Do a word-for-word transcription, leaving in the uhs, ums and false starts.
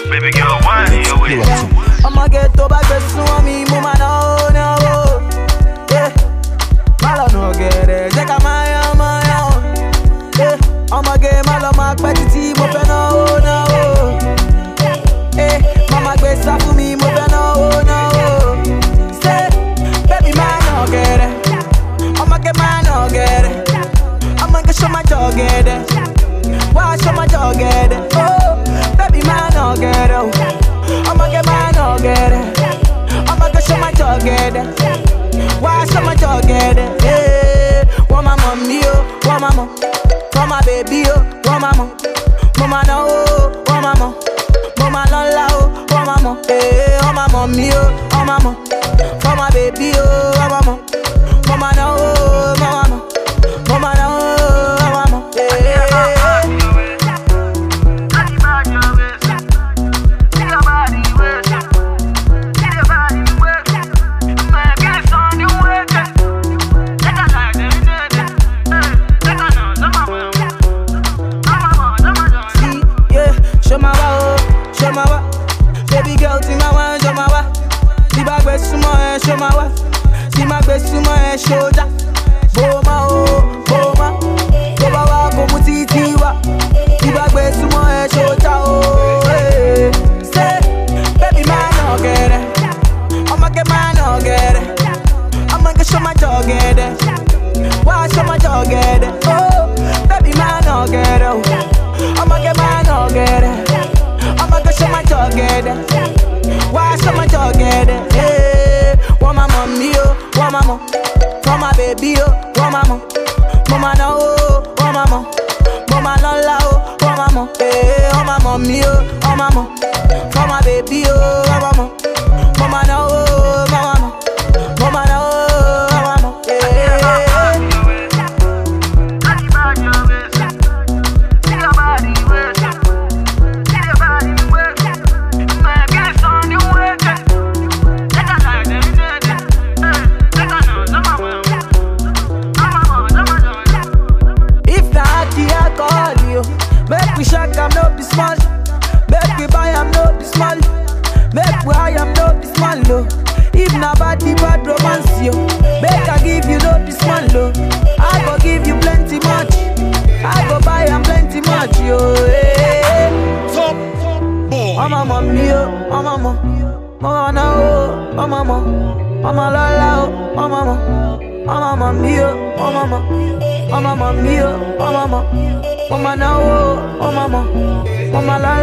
Baby girl, wine your way. I'ma get to back the swami, mama no no. Yeah, malo no get it. Check out my own, my own. Yeah, I'ma get malo mark by the team, mo fe no no. Yeah, mama get sa for me, mo fe no no. Say, baby man no get it. I'ma get man no get it. I'ma get show my dog get it. Why show my dog get it? Oh, baby man no get it. I'ma get man no get it. I'ma go show my dog get it. Why show my dog get it? Yeah, want my mommy oh, want my mom, want my baby oh, want my mom, mama no oh, want my mom, mama lola oh, want my mom, yeah, want my mommy oh, want my mom, want my baby oh, want my mom, mama no oh, mama mama, mama no oh, want my mom, yeah. Baby girl, see my one, show my wa. See my best sumo, show my wa. See my best sumo, show ja. Boma oh, boma. Boma wa, komu titi wa. See my best sumo, show ja oh. Hey. Say, baby man no get it. I'ma get man no get it. I'ma get show my dog get it. Why show my dog get it? Oh, baby man no get it. I'ma get man no get it. I'ma go show my dog get it. Why show my dog get it? Hey, want my mommy oh, want my mom, want my baby oh, want my mom, mama no oh, want my mom, mama lola oh, want my mom, hey, want my mommy oh, want my mom, want my baby oh, want my mom, mama no oh, mama mama, mama no oh, want my mom, hey. Make we shake am no be small. Make we buy am no be small. Make we high am no be small lo. If na bad the bad romance yo. Make I give you no be small lo. I go give you plenty much. I go buy am plenty much yo. Hey. Top boy. I'm a mommy yo, I'm a mom. Mama na oh, mama mom. Mama lola oh, mama mom. Mama mommy yo, mama mom. Mama mommy yo, mama mom. Mama na oh, oh mama, mama la